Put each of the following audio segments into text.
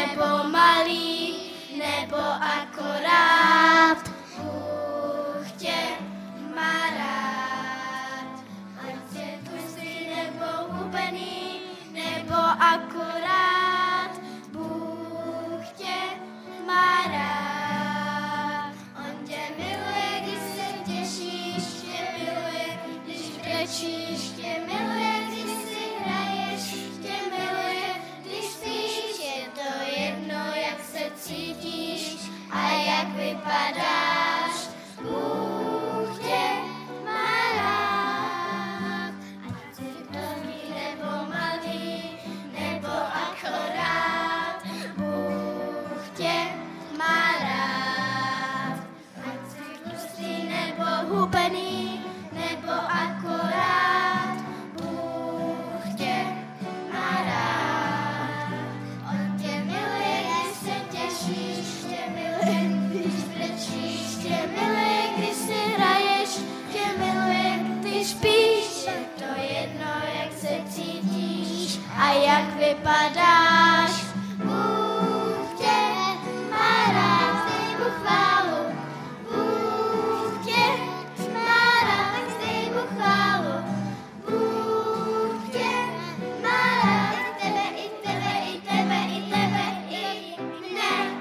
nebo malý, nebo akorát. Bůh tě má rád. Ať jsi tlustý nebo hubený, nebo akorát. Bůh tě má rád. On tě miluje, když se těšíš, tě miluje, když brečíš, tě miluje, když si hraješ, tě miluje, když spíš. Je to jedno, jak se cítíš a jak vypadáš. Bůh tě má rád. Ať jsi tlustý nebo malý, nebo akorát. Bůh tě má rád. Ať jsi tlustý nebo hubený, nebo akorát. Bůh tě má rád. On tě miluje, když se těšíš, tě miluje, když brečíš, tě miluje, když si hraješ, tě miluje, když spíš. Je to jedno, jak se cítíš a jak vypadáš. Bůh tě má rád, dej mu chválu. Bůh tě má rád, dej mu chválu. Bůh tě má rád, tebe, i tebe, i tebe, i tebe, i mne.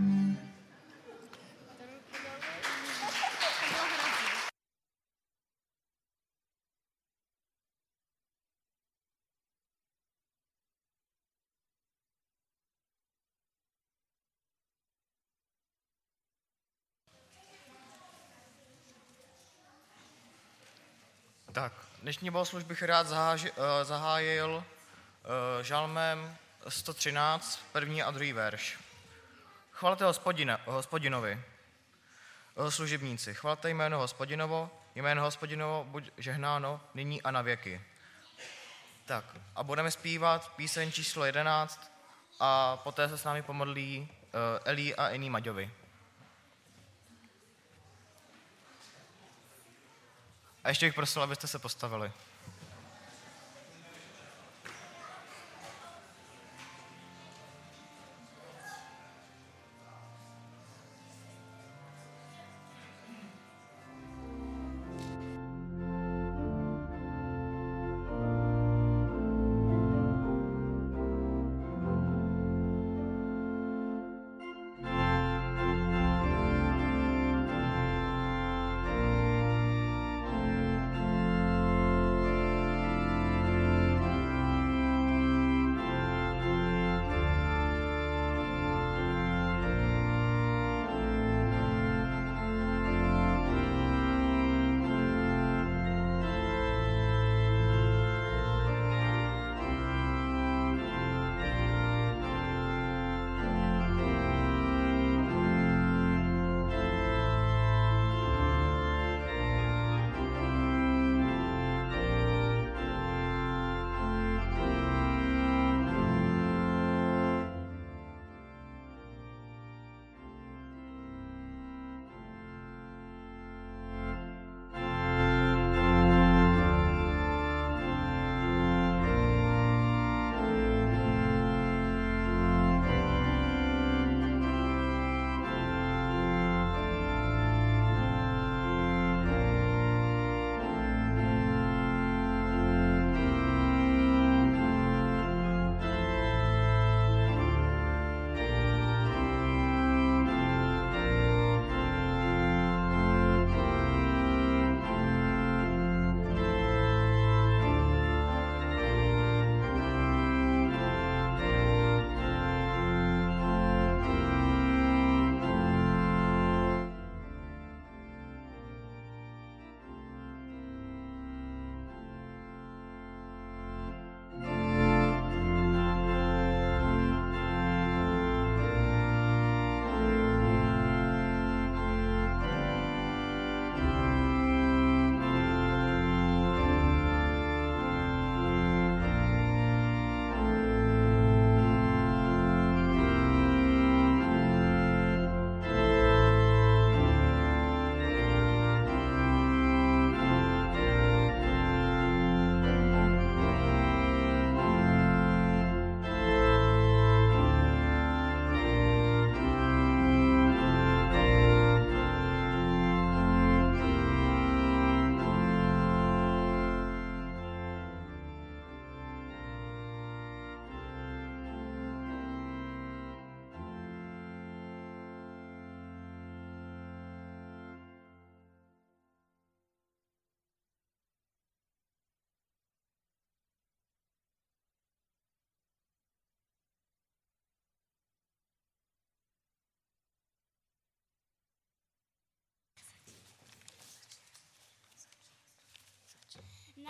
Tak, dnešní bohoslužbu bych rád zahájil žalmem 113, první a druhý verš. Chvalte Hospodinovi, služebníci, chvalte jméno Hospodinovo buď žehnáno nyní a na věky. Tak, a budeme zpívat píseň číslo 11 a poté se s námi pomodlí Elí a Ení Maďovi. A ještě bych prosil, abyste se postavili.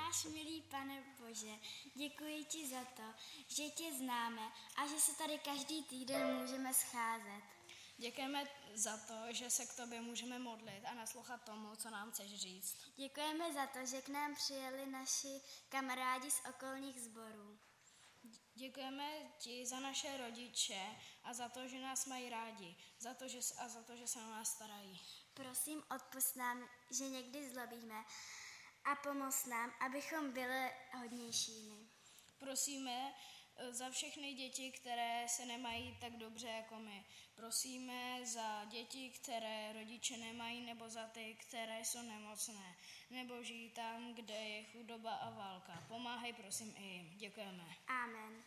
náš milý Pane Bože, děkuji ti za to, že tě známe a že se tady každý týden můžeme scházet. Děkujeme za to, že se k tobě můžeme modlit a naslouchat tomu, co nám chceš říct. Děkujeme za to, že k nám přijeli naši kamarádi z okolních sborů. Děkujeme ti za naše rodiče a za to, že nás mají rádi, za to, že se o nás starají. Prosím, odpusť nám, že někdy zlobíme a pomoz nám, abychom byli hodnějšími. Prosíme za všechny děti, které se nemají tak dobře jako my. Prosíme za děti, které rodiče nemají, nebo za ty, které jsou nemocné, nebo žijí tam, kde je chudoba a válka. Pomáhej prosím i jim. Děkujeme. Amen.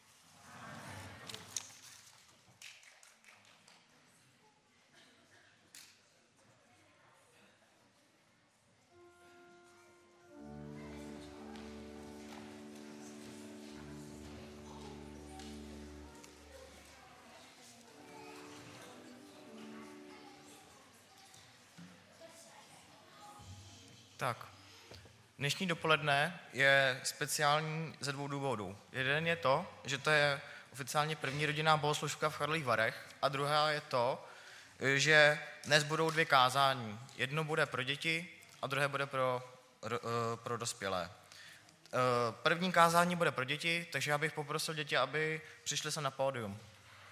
Tak, dnešní dopoledne je speciální ze 2 důvodů. Jeden je to, že to je oficiálně první rodinná bohoslužka v Karlových Varech a druhá je to, že dnes budou 2 kázání. Jedno bude pro děti a druhé bude pro dospělé. První kázání bude pro děti, takže já bych poprosil děti, aby přišli se na pódium.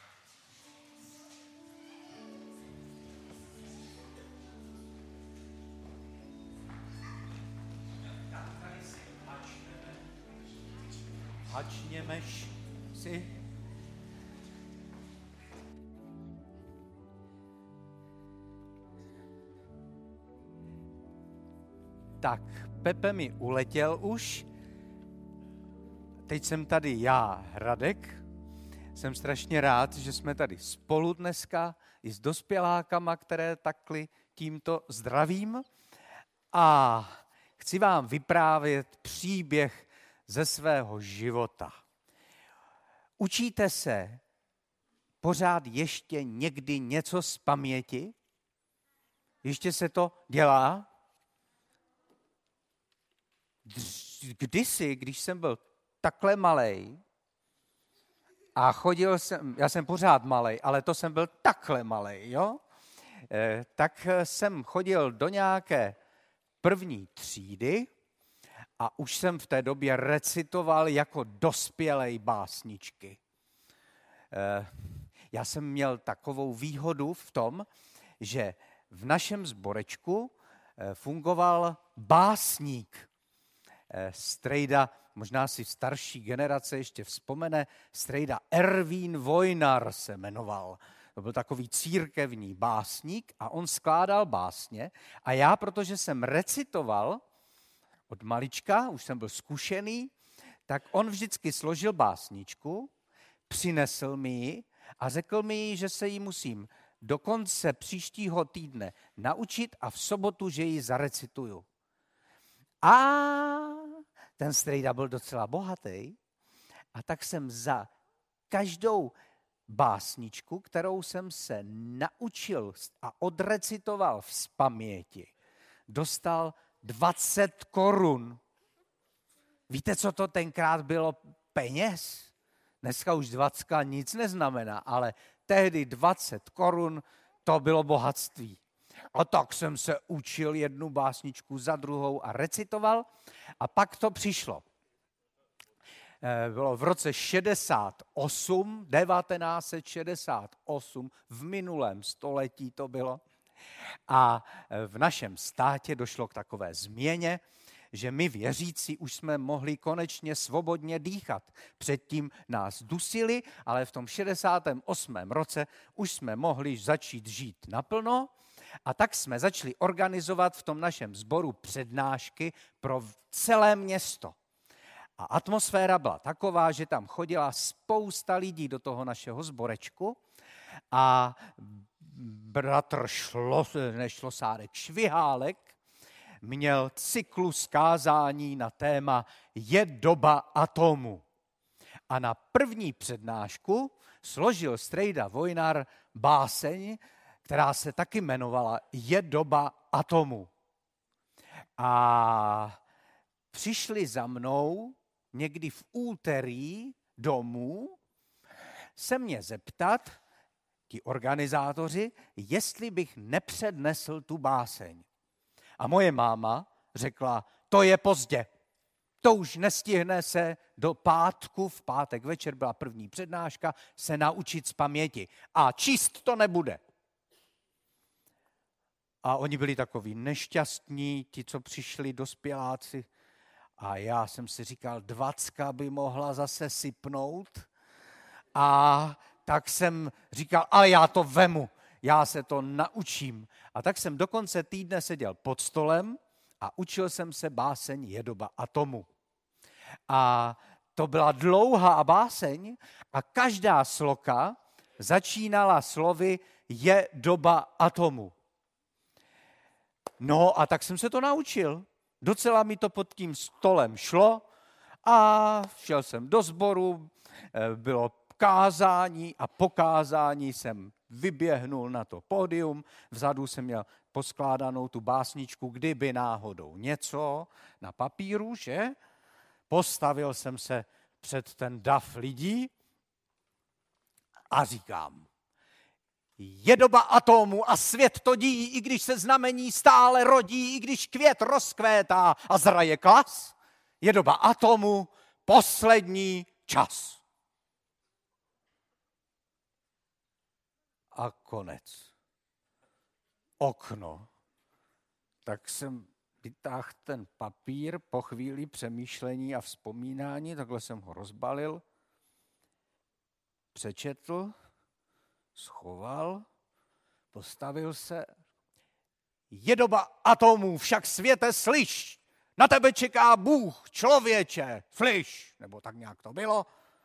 Hačněmeš si. Tak, Pepe mi uletěl už. Teď jsem tady já, Radek. Jsem strašně rád, že jsme tady spolu dneska i s dospělákama, které takhle tímto zdravím. A chci vám vyprávět příběh ze svého života. Učíte se pořád ještě někdy něco z paměti? Ještě se to dělá? Kdysi, když jsem byl takhle malej a chodil jsem, já jsem pořád malej, ale to jsem byl takhle malej, jo? Tak jsem chodil do nějaké 1. třídy a už jsem v té době recitoval jako dospělej básničky. Já jsem měl takovou výhodu v tom, že v našem sborečku fungoval básník. Strejda, možná si starší generace ještě vzpomene, strejda Ervín Vojnar se jmenoval. To byl takový církevní básník a on skládal básně a já, protože jsem recitoval od malička, už jsem byl zkušený, tak on vždycky složil básničku, přinesl mi ji a řekl mi, že se jí musím do konce příštího týdne naučit a v sobotu, že ji zarecituju. A ten strejda byl docela bohatý a tak jsem za každou básničku, kterou jsem se naučil a odrecitoval z paměti, dostal 20 korun. Víte, co to tenkrát bylo peněz? Dneska už 20 nic neznamená, ale tehdy 20 korun to bylo bohatství. A tak jsem se učil jednu básničku za druhou a recitoval a pak to přišlo. Bylo v roce 1968, v minulém století to bylo. A v našem státě došlo k takové změně, že my věřící už jsme mohli konečně svobodně dýchat. Předtím nás dusili, ale v tom 68. roce už jsme mohli začít žít naplno a tak jsme začali organizovat v tom našem sboru přednášky pro celé město. A atmosféra byla taková, že tam chodila spousta lidí do toho našeho sborečku a bratr Šlosárek Švihálek měl cyklus kázání na téma Je doba atomu. A na první přednášku složil strejda Vojnar báseň, která se taky jmenovala Je doba atomu. A přišli za mnou někdy v úterý domů se mě zeptat, ti organizátoři, jestli bych nepřednesl tu báseň. A moje máma řekla, to je pozdě. To už nestihne se do pátku, v pátek večer byla první přednáška, se naučit z paměti. A číst to nebude. A oni byli takový nešťastní, ti, co přišli, dospěláci. A já jsem si říkal, 20 by mohla zase sypnout. A tak jsem říkal, ale já to vemu, já se to naučím. A tak jsem do konce týdne seděl pod stolem a učil jsem se báseň Je doba atomu. A to byla dlouhá báseň a každá sloka začínala slovy Je doba atomu. No a tak jsem se to naučil. Docela mi to pod tím stolem šlo a šel jsem do sboru, bylo kázání a po kázání jsem vyběhnul na to pódium, vzadu jsem měl poskládanou tu básničku, kdyby náhodou něco na papíru, že? Postavil jsem se před ten dav lidí a říkám, je doba atomu a svět to díjí, i když se znamení stále rodí, i když květ rozkvétá a zraje klas. Je doba atomu, poslední čas. A konec. Okno. Tak jsem vytáhl ten papír po chvíli přemýšlení a vzpomínání, takhle jsem ho rozbalil, přečetl, schoval, postavil se. Je doba atomů, však světe slyš, na tebe čeká Bůh, člověče, slyš, nebo tak nějak to bylo.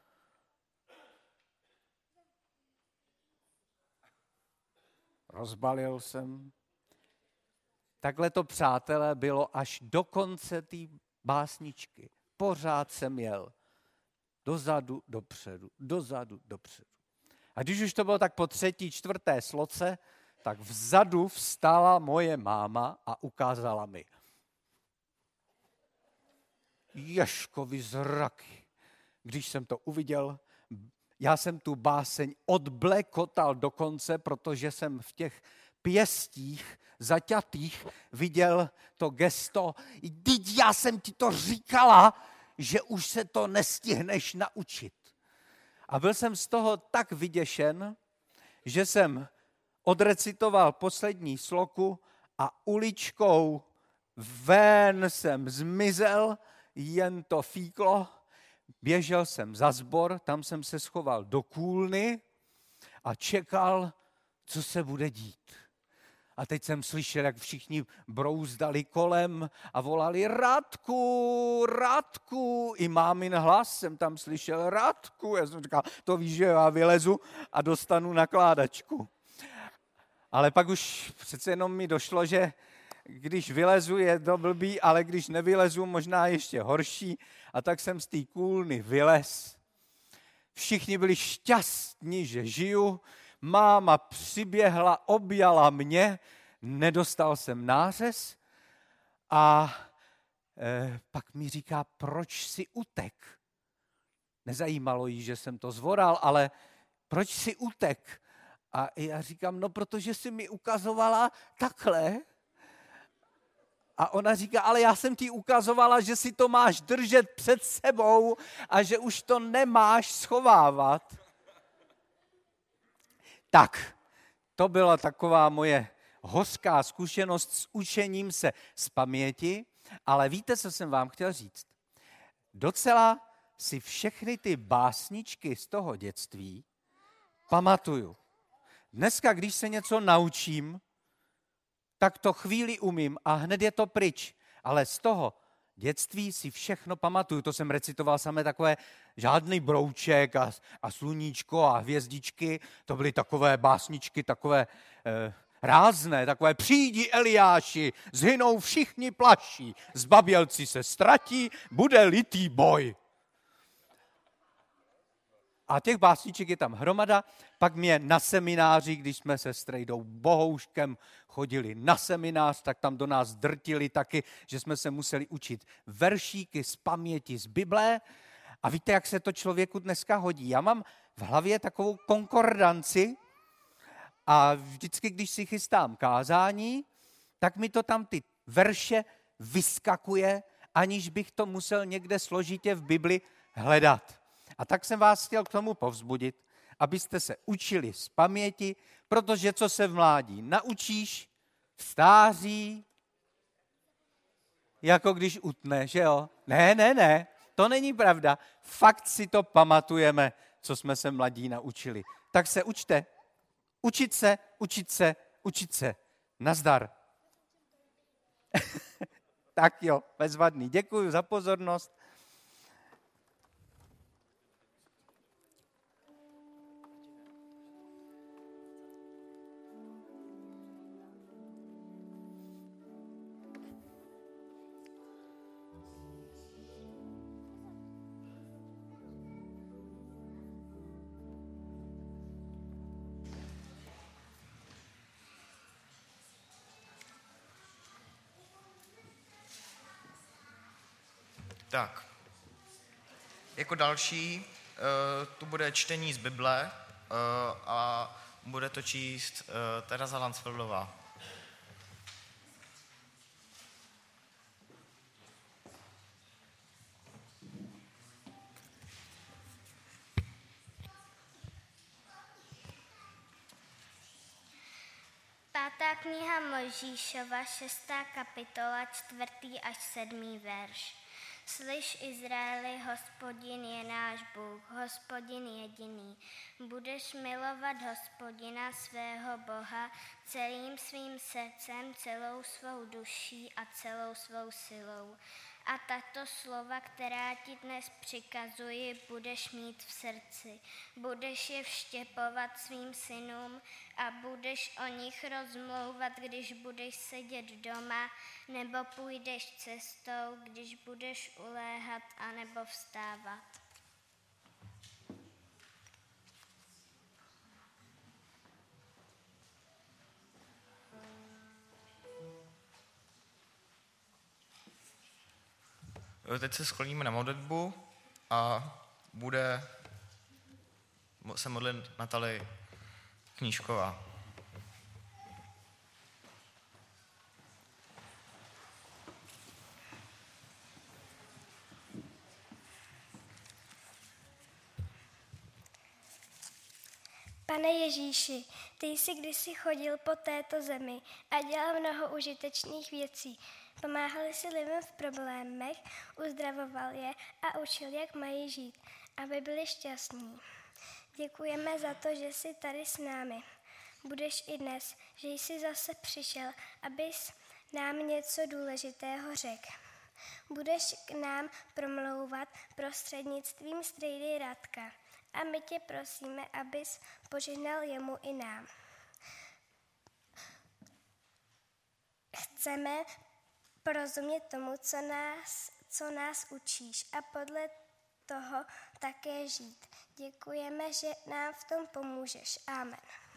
Rozbalil jsem. Takhle to, přátelé, bylo až do konce té básničky. Pořád jsem jel dozadu, dopředu, dozadu, dopředu. A když už to bylo tak po 3., 4. sloce, tak vzadu vstala moje máma a ukázala mi. Ježkovi zraky. Když jsem to uviděl, já jsem tu báseň odblekotal do konce, protože jsem v těch pěstích zaťatých viděl to gesto. Vždyť já jsem ti to říkala, že už se to nestihneš naučit. A byl jsem z toho tak vyděšen, že jsem odrecitoval poslední sloku a uličkou ven jsem zmizel, jen to fíklo. Běžel jsem za sbor, tam jsem se schoval do kůlny a čekal, co se bude dít. A teď jsem slyšel, jak všichni brouzdali kolem a volali Radku, Radku. I mámin hlas jsem tam slyšel, Radku. Já jsem říkal, to víš, že já vylezu a dostanu nakládačku. Ale pak už přece jenom mi došlo, že když vylezu, je to blbý, ale když nevylezu, možná ještě horší. A tak jsem z té kůlny vylez. Všichni byli šťastní, že žiju. Máma přiběhla, objala mě, nedostal jsem nářez a pak mi říká, proč jsi utek? Nezajímalo jí, že jsem to zvoral, ale proč jsi utek? A já říkám, no protože jsi mi ukazovala takhle. A ona říká, ale já jsem ti ukazovala, že si to máš držet před sebou a že už to nemáš schovávat. Tak, to byla taková moje hořká zkušenost s učením se z paměti, ale víte, co jsem vám chtěl říct? Docela si všechny ty básničky z toho dětství pamatuju. Dneska, když se něco naučím, tak to chvíli umím a hned je to pryč. Ale z toho dětství si všechno pamatuju. To jsem recitoval samé takové žádný brouček a sluníčko a hvězdičky. To byly takové básničky, takové rázné, takové přijdi Eliáši, zhynou všichni plaší, zbabělci se ztratí, bude litý boj. A těch básniček je tam hromada. Pak mě na semináři, když jsme se Strejdou Bohouškem chodili na seminář, tak tam do nás drtili taky, že jsme se museli učit veršíky z paměti z Bible. A víte, jak se to člověku dneska hodí? Já mám v hlavě takovou konkordanci a vždycky, když si chystám kázání, tak mi to tam ty verše vyskakuje, aniž bych to musel někde složitě v Bibli hledat. A tak jsem vás chtěl k tomu povzbudit, abyste se učili z paměti, protože co se v mládí naučíš, v stáří, jako když utne, že jo? Ne, to není pravda. Fakt si to pamatujeme, co jsme se mladí naučili. Tak se učte. Učit se. Nazdar. Tak jo, bezvadný. Děkuji za pozornost. Tak, jako další tu bude čtení z Bible a bude to číst Tereza Lansfeldová. Pátá kniha Mojžíšova, 6. kapitola, 4. až 7. verš. Slyš, Izraeli, Hospodin je náš Bůh, Hospodin jediný. Budeš milovat Hospodina svého Boha celým svým srdcem, celou svou duší a celou svou silou. A tato slova, která ti dnes přikazuji, budeš mít v srdci. Budeš je vštěpovat svým synům a budeš o nich rozmlouvat, když budeš sedět doma, nebo půjdeš cestou, když budeš uléhat anebo vstávat. Teď se skloníme na modlitbu a bude se modlit Natalie Knížková. Pane Ježíši, ty jsi kdysi chodil po této zemi a dělal mnoho užitečných věcí. Pomáhal jsi lidem v problémech, uzdravoval je a učil, jak mají žít, aby byli šťastní. Děkujeme za to, že jsi tady s námi. Budeš i dnes, že jsi zase přišel, abys nám něco důležitého řekl. Budeš k nám promlouvat prostřednictvím strejdy Radka. A my tě prosíme, abys požehnal jemu i nám. Chceme porozumět tomu, co nás učíš a podle toho také žít. Děkujeme, že nám v tom pomůžeš. Amen.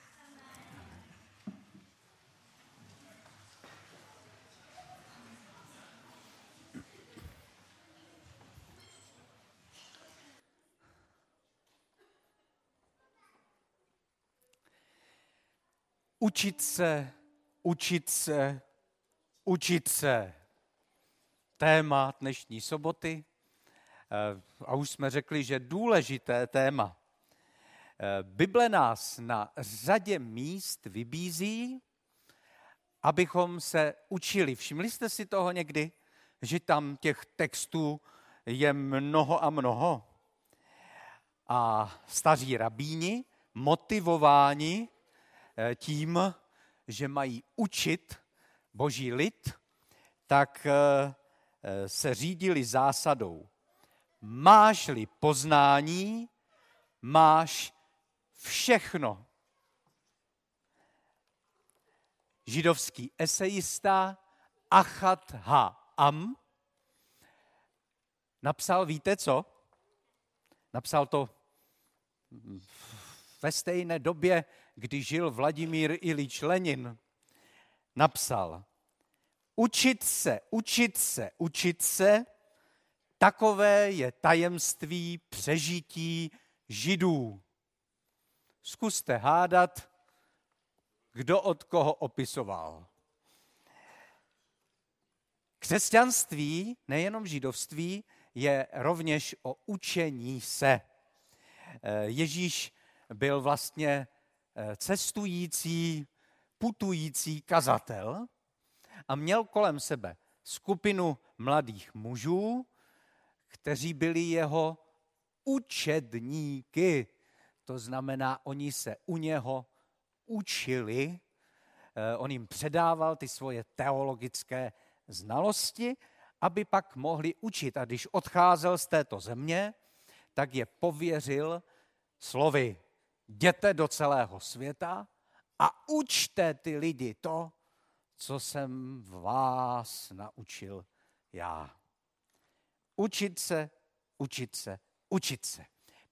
Učit se. Téma dnešní soboty. A už jsme řekli, že důležité téma. Bible nás na řadě míst vybízí, abychom se učili. Všimli jste si toho někdy, že tam těch textů je mnoho a mnoho? A staří rabíni, motivováni tím, že mají učit boží lid, tak se řídili zásadou. Máš-li poznání, máš všechno. Židovský esejista Achat ha-am napsal, víte co? Napsal to ve stejné době, kdy žil Vladimír Ilič Lenin, napsal: učit se, učit se, učit se, takové je tajemství přežití Židů. Zkuste hádat, kdo od koho opisoval. Křesťanství, nejenom židovství, je rovněž o učení se. Ježíš byl vlastně cestující, putující kazatel a měl kolem sebe skupinu mladých mužů, kteří byli jeho učedníky. To znamená, oni se u něho učili, on jim předával ty svoje teologické znalosti, aby pak mohli učit. A když odcházel z této země, tak je pověřil slovy: jděte do celého světa a učte ty lidi to, co jsem vás naučil já. Učit se, učit se, učit se.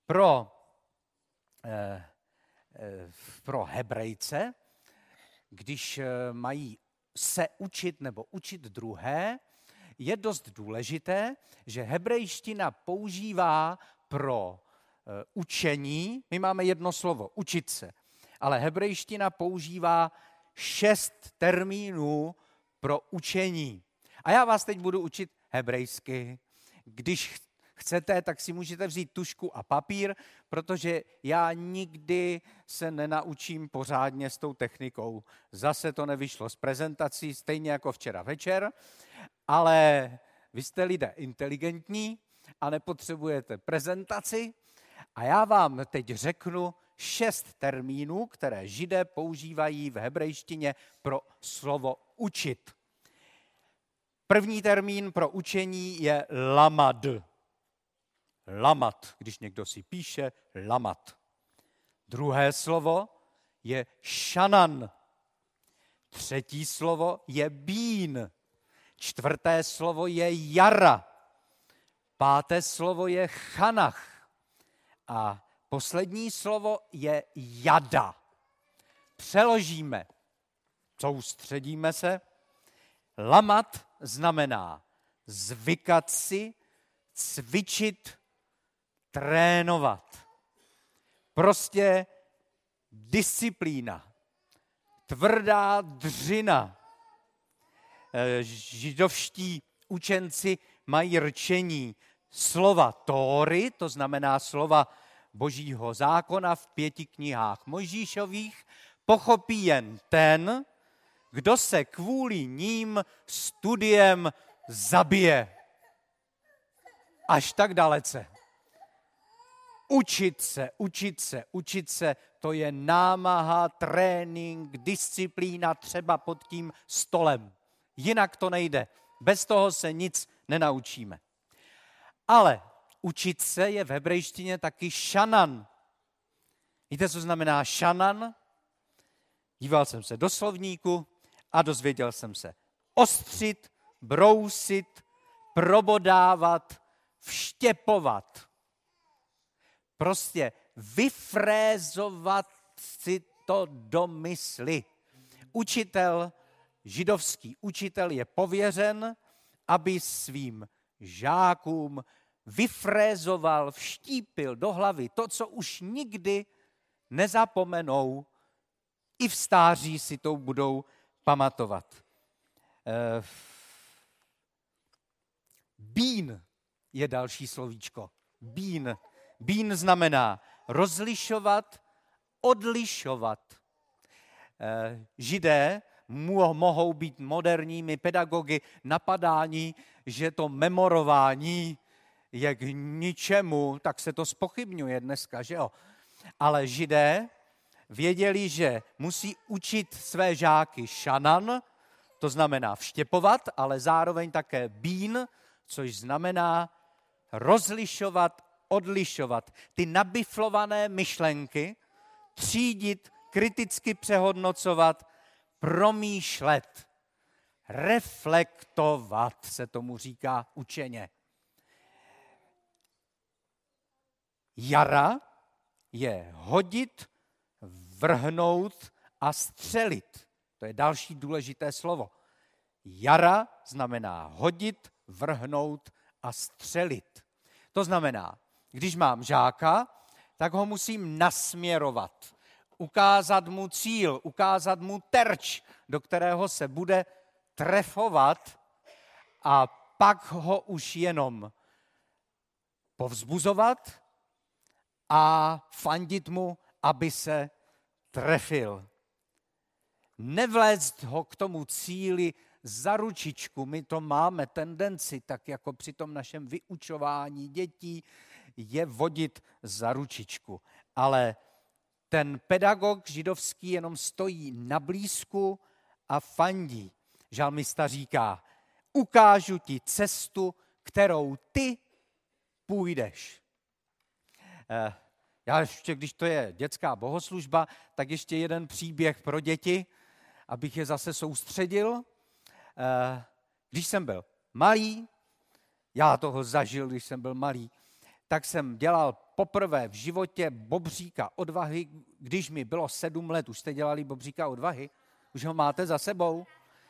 Pro Hebrejce, když mají se učit nebo učit druhé, je dost důležité, že hebrejština používá pro učení, my máme jedno slovo, učit se, ale hebrejština používá 6 termínů pro učení. A já vás teď budu učit hebrejsky. Když chcete, tak si můžete vzít tužku a papír, protože já nikdy se nenaučím pořádně s tou technikou. Zase to nevyšlo z prezentací, stejně jako včera večer, ale vy jste lidé inteligentní a nepotřebujete prezentaci a já vám teď řeknu 6 termínů, které Židé používají v hebrejštině pro slovo učit. První termín pro učení je lamad. Lamat, když někdo si píše lamat. Druhé slovo je šanan. Třetí slovo je bín. Čtvrté slovo je jara. Páté slovo je chanach. A poslední slovo je jada. Přeložíme, soustředíme se. Lamat znamená zvykat si, cvičit, trénovat. Prostě disciplína, tvrdá dřina. Židovští učenci mají rčení slova Tóry, to znamená slova Božího zákona v 5 knihách Mojžíšových, pochopí jen ten, kdo se kvůli ním studiem zabije. Až tak dalece. Učit se, učit se, učit se, to je námaha, trénink, disciplína třeba pod tím stolem. Jinak to nejde. Bez toho se nic nenaučíme. Ale učit se je v hebrejštině taky šanan. Víte, co znamená šanan? Díval jsem se do slovníku a dozvěděl jsem se. Ostřit, brousit, probodávat, vštěpovat. Prostě vyfrézovat si to do mysli. Učitel, židovský učitel je pověřen, aby svým žákům vyfrézoval, vštípil do hlavy to, co už nikdy nezapomenou, i v stáří si to budou pamatovat. Bín je další slovíčko. Bín. Bín znamená rozlišovat, odlišovat. Židé mohou být moderními pedagogy napadáni, že to memorování je k ničemu, tak se to zpochybňuje dneska, že jo? Ale Židé věděli, že musí učit své žáky šanan, to znamená vštěpovat, ale zároveň také bín, což znamená rozlišovat, odlišovat. Ty nabiflované myšlenky třídit, kriticky přehodnocovat, promýšlet, reflektovat, se tomu říká učeně. Jara je hodit, vrhnout a střelit. To je další důležité slovo. Jara znamená hodit, vrhnout a střelit. To znamená, když mám žáka, tak ho musím nasměrovat, ukázat mu cíl, ukázat mu terč, do kterého se bude trefovat, a pak ho už jenom povzbuzovat a fandit mu, aby se trefil. Nevléct ho k tomu cíli za ručičku. My to máme tendenci, tak jako při tom našem vyučování dětí, je vodit za ručičku. Ale ten pedagog židovský jenom stojí na blízku a fandí. Žalmista říká, ukážu ti cestu, kterou ty půjdeš. Já ještě, když to je dětská bohoslužba, tak ještě jeden příběh pro děti, abych je zase soustředil. Když jsem byl malý, já toho zažil, když jsem byl malý, tak jsem dělal poprvé v životě bobříka odvahy, když mi bylo 7 let. Už jste dělali bobříka odvahy? Už ho máte za sebou?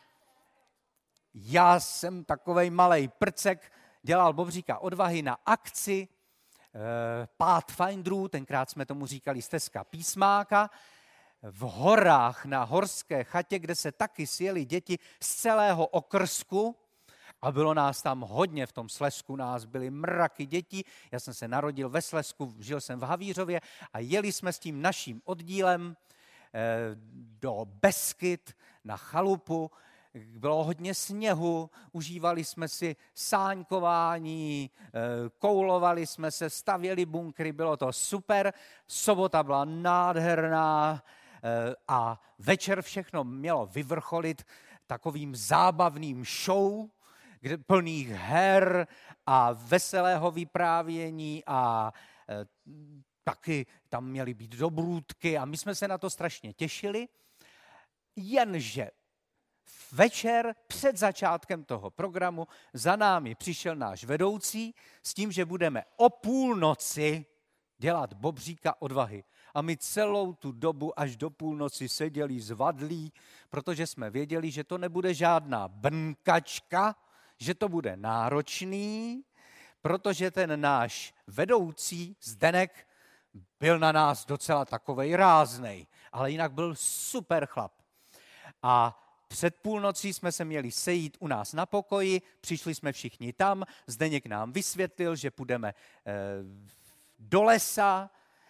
Já jsem takovej malej prcek, dělal bobříka odvahy na akci Pathfinderů, tenkrát jsme tomu říkali stezka písmáka, v horách na horské chatě, kde se taky sjeli děti z celého okrsku a bylo nás tam hodně, v tom Slezsku nás byly mraky dětí. Já jsem se narodil ve Slezsku, žil jsem v Havířově a jeli jsme s tím naším oddílem do Beskyd na chalupu. Bylo hodně sněhu, užívali jsme si sáňkování, koulovali jsme se, stavěli bunkry, bylo to super. Sobota byla nádherná a večer všechno mělo vyvrcholit takovým zábavným show, plných her a veselého vyprávění a taky tam měly být dobrůdky a my jsme se na to strašně těšili, jenže večer před začátkem toho programu za námi přišel náš vedoucí s tím, že budeme o půlnoci dělat bobříka odvahy. A my celou tu dobu až do půlnoci seděli zvadlí, protože jsme věděli, že to nebude žádná brnkačka, že to bude náročný, protože ten náš vedoucí Zdenek byl na nás docela takovej ráznej, ale jinak byl super chlap. A před půlnocí jsme se měli sejít u nás na pokoji, přišli jsme všichni tam, Zdeněk nám vysvětlil, že půjdeme do lesa,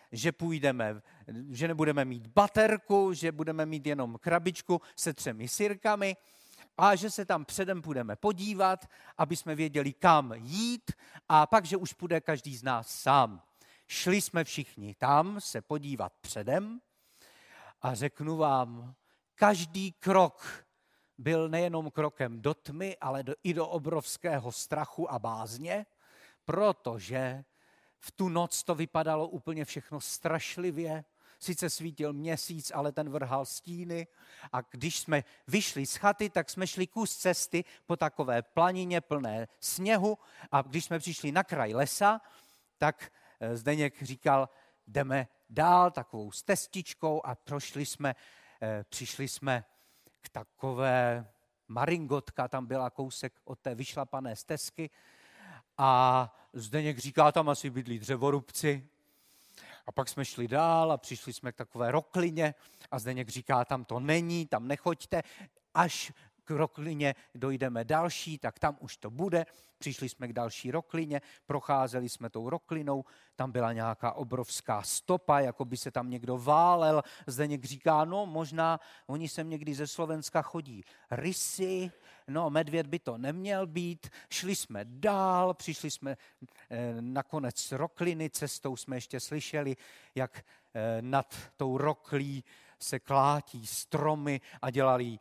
že nebudeme mít baterku, že budeme mít jenom krabičku se 3 sirkami a že se tam předem půjdeme podívat, aby jsme věděli, kam jít a pak, že už půjde každý z nás sám. Šli jsme všichni tam se podívat předem a řeknu vám, každý krok byl nejenom krokem do tmy, ale i do obrovského strachu a bázně, protože v tu noc to vypadalo úplně všechno strašlivě. Sice svítil měsíc, ale ten vrhal stíny. A když jsme vyšli z chaty, tak jsme šli kus cesty po takové planině plné sněhu. A když jsme přišli na kraj lesa, tak Zdeněk říkal, jdeme dál takovou steztičkou a přišli jsme k takové maringotka, tam byla kousek od té vyšlapané stezky a Zdeněk říká, tam asi bydlí dřevorubci. A pak jsme šli dál a přišli jsme k takové roklině a Zdeněk říká, tam to není, tam nechoďte, až k roklině dojdeme další, tak tam už to bude. Přišli jsme k další roklině, procházeli jsme tou roklinou, tam byla nějaká obrovská stopa, jako by se tam někdo válel. Zdeněk říká, no možná oni sem někdy ze Slovenska chodí rysy, no medvěd by to neměl být. Šli jsme dál, přišli jsme na konec rokliny, cestou jsme ještě slyšeli, jak nad tou roklí se klátí stromy a dělali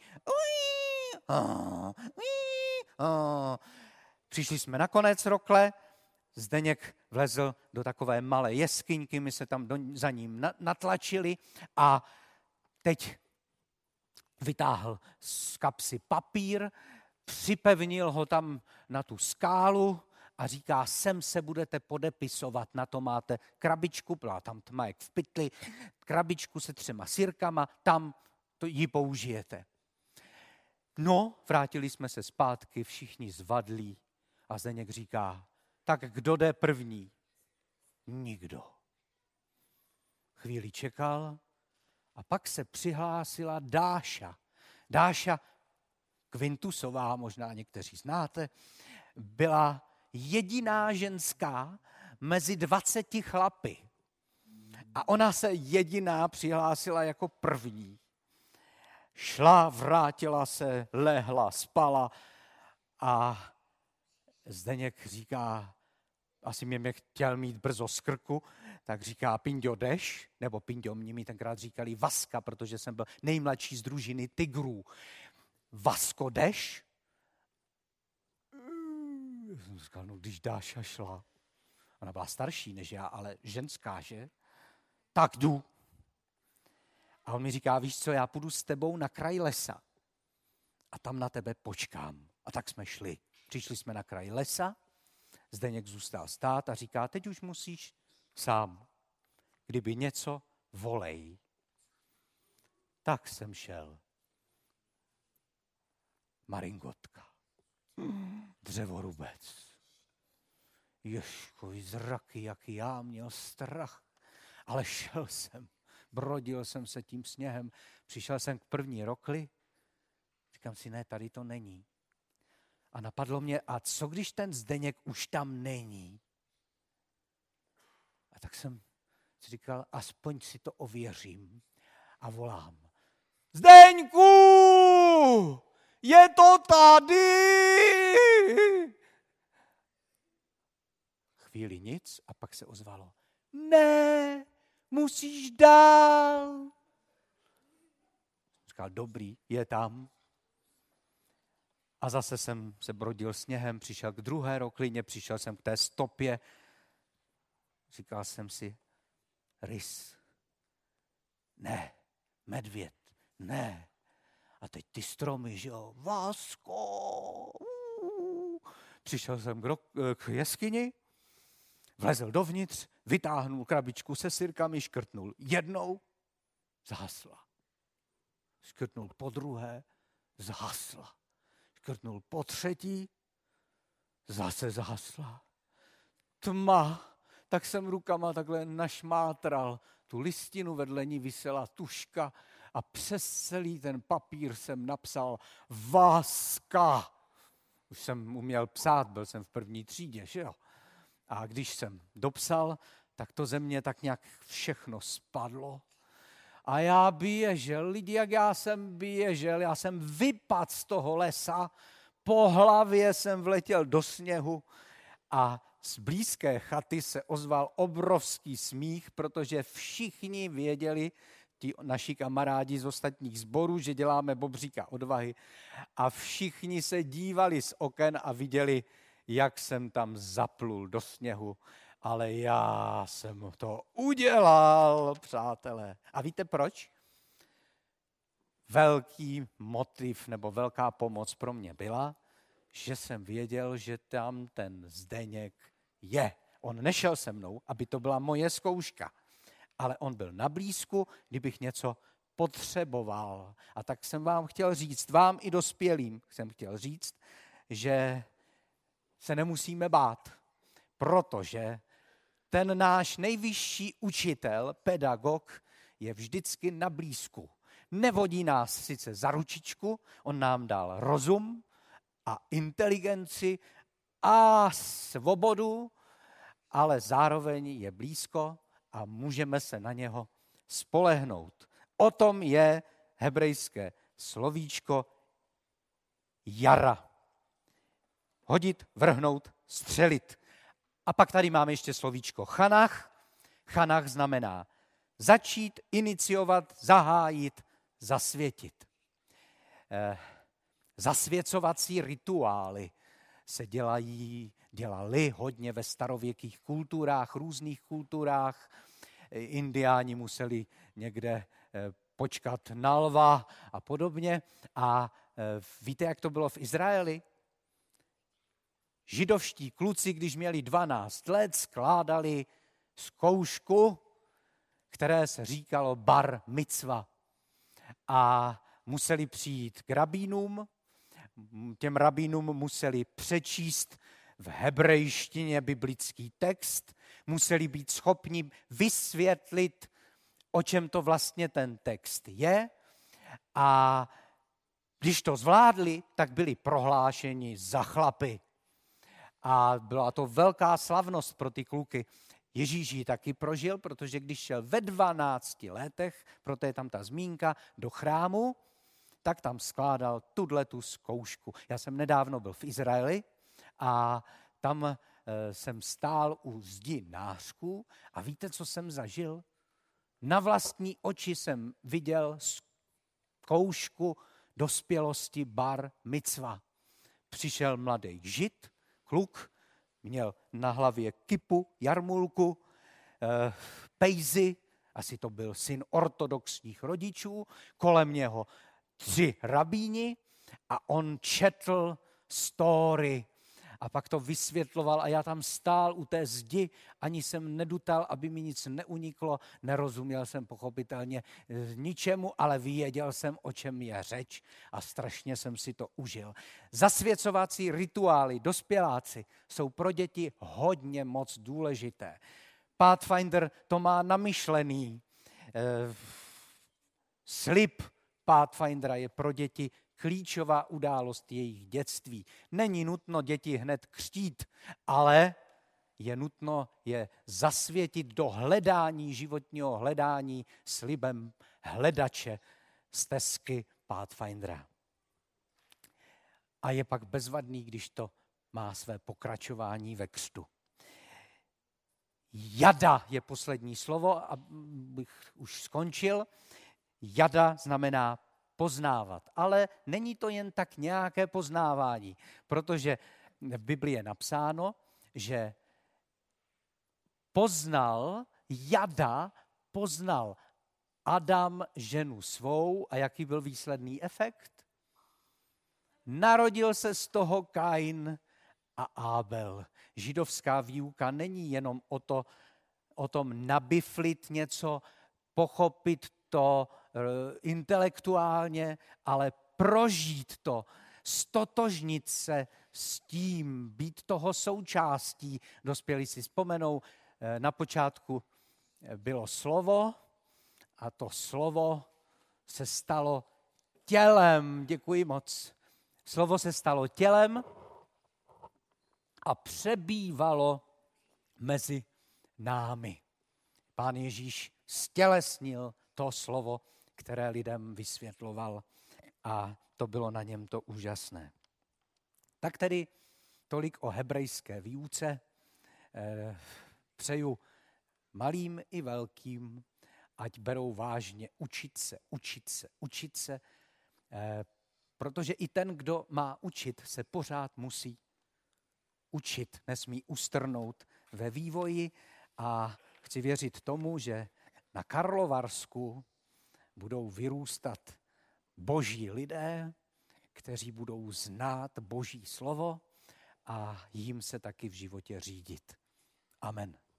Přišli jsme na konec rokle, Zdeněk vlezl do takové malé jeskyňky, my se tam za ním natlačili a teď vytáhl z kapsy papír, připevnil ho tam na tu skálu a říká, sem se budete podepisovat, na to máte krabičku, byla tam tma jak v pytli, krabičku se 3 sirkama, tam to ji použijete. No, vrátili jsme se zpátky, všichni zvadlí a Zdeněk říká, tak kdo jde první? Nikdo. Chvíli čekal a pak se přihlásila Dáša. Dáša Kvintusová, možná někteří znáte, byla jediná ženská mezi 20 chlapy. A ona se jediná přihlásila jako první. Šla, vrátila se, lehla, spala a Zdeněk říká, asi mě chtěl mít brzo z krku, tak říká, Pinďo, jdeš? Nebo Pinďo, mě tenkrát říkali Vaska, protože jsem byl nejmladší z družiny tigrů. Vasko, jdeš? Jsem říkal, no když Dáša šla. Ona byla starší než já, ale ženská, že? Tak jdu. A on mi říká, víš co, já půjdu s tebou na kraj lesa a tam na tebe počkám. A tak jsme šli. Přišli jsme na kraj lesa, Zdeněk zůstal stát a říká, teď už musíš sám. Kdyby něco, volej. Tak jsem šel. Maringotka. Dřevorubec. Ježkovi zraky, jaký já měl strach. Ale šel jsem. Brodil jsem se tím sněhem. Přišel jsem k první rokli. Říkám si, ne, tady to není. A napadlo mě, a co když ten Zdeněk už tam není? A tak jsem si říkal, aspoň si to ověřím. A volám. Zdeňku! Je to tady! Chvíli nic a pak se ozvalo. Ne, musíš dál. Říkal, dobrý, je tam. A zase jsem se brodil sněhem, přišel k druhé roklině, přišel jsem k té stopě. Říkal jsem si, rys. Ne, medvěd, ne. A teď ty stromy, že jo, Vásko. Přišel jsem k jeskyni, vlezl dovnitř, vytáhnul krabičku se sirkami, škrtnul jednou, zhasla. Škrtnul po druhé, zhasla. Škrtnul po třetí, zase zhasla. Tma, tak jsem rukama takhle našmátral. Tu listinu vedle ní visela tužka a přes celý ten papír jsem napsal Váska. Už jsem uměl psát, byl jsem v první třídě, že jo? A když jsem dopsal, tak to ze mě tak nějak všechno spadlo. A já běžel, lidi, jak já jsem běžel, já jsem vypadl z toho lesa, po hlavě jsem vletěl do sněhu a z blízké chaty se ozval obrovský smích, protože všichni věděli, ti naši kamarádi z ostatních sborů, že děláme Bobříka odvahy a všichni se dívali z oken a viděli, jak jsem tam zaplul do sněhu. Ale já jsem to udělal, přátelé. A víte proč? Velký motiv nebo velká pomoc pro mě byla, že jsem věděl, že tam ten Zdeněk je. On nešel se mnou, aby to byla moje zkouška, ale on byl na blízku, kdybych něco potřeboval. A tak jsem vám chtěl říct, vám i dospělým jsem chtěl říct, že se nemusíme bát, protože ten náš nejvyšší učitel, pedagog, je vždycky na blízku. Nevodí nás sice za ručičku, on nám dal rozum a inteligenci a svobodu, ale zároveň je blízko a můžeme se na něho spolehnout. O tom je hebrejské slovíčko jara. Hodit, vrhnout, střelit. A pak tady máme ještě slovíčko chanach. Chanach znamená začít, iniciovat, zahájit, zasvětit. Zasvěcovací rituály se dělali hodně ve starověkých kulturách, různých kulturách. Indiáni museli někde počkat na lva a podobně. A víte, jak to bylo v Izraeli? židovští kluci, když měli 12 let, skládali zkoušku, které se říkalo bar micva. A museli přijít k rabínům, těm rabínům museli přečíst v hebrejštině biblický text, museli být schopni vysvětlit, o čem to vlastně ten text je. A když to zvládli, tak byli prohlášeni za chlapy. A byla to velká slavnost pro ty kluky. Ježíš ji taky prožil, protože když šel ve 12 letech, proto je tam ta zmínka, do chrámu, tak tam skládal tu zkoušku. Já jsem nedávno byl v Izraeli a tam jsem stál u zdi nářků a víte, co jsem zažil? Na vlastní oči jsem viděl zkoušku dospělosti bar micva. Přišel mladý žid, kluk, měl na hlavě kipu, jarmulku, pejzy, asi to byl syn ortodoxních rodičů, kolem něho 3 rabíni a on četl story a pak to vysvětloval a já tam stál u té zdi, ani jsem nedutal, aby mi nic neuniklo, nerozuměl jsem pochopitelně ničemu, ale věděl jsem, o čem je řeč a strašně jsem si to užil. Zasvěcovací rituály, dospěláci, jsou pro děti hodně moc důležité. Pathfinder to má namyšlený. Slib Pathfindera je pro děti klíčová událost jejich dětství. Není nutno děti hned křtít, ale je nutno je zasvětit do hledání, životního hledání slibem hledače stezky Pathfindera. A je pak bezvadný, když to má své pokračování ve křtu. Jada je poslední slovo, abych už skončil. Jada znamená poznávat, ale není to jen tak nějaké poznávání, protože v Biblii je napsáno, že poznal Adam ženu svou a jaký byl výsledný efekt? Narodil se z toho Kain a Abel. Židovská výuka není jenom o tom nabiflit něco, pochopit to intelektuálně, ale prožít to, stotožnit se s tím, být toho součástí. Dospělí si vzpomenou, na počátku bylo slovo a to slovo se stalo tělem. Děkuji moc. Slovo se stalo tělem a přebývalo mezi námi. Pán Ježíš stělesnil to slovo, které lidem vysvětloval a to bylo na něm to úžasné. Tak tedy tolik o hebrejské výuce. Přeju malým i velkým, ať berou vážně učit se, protože i ten, kdo má učit, se pořád musí učit, nesmí ustrnout ve vývoji a chci věřit tomu, že na Karlovarsku budou vyrůstat boží lidé, kteří budou znát boží slovo a jim se taky v životě řídit. Amen.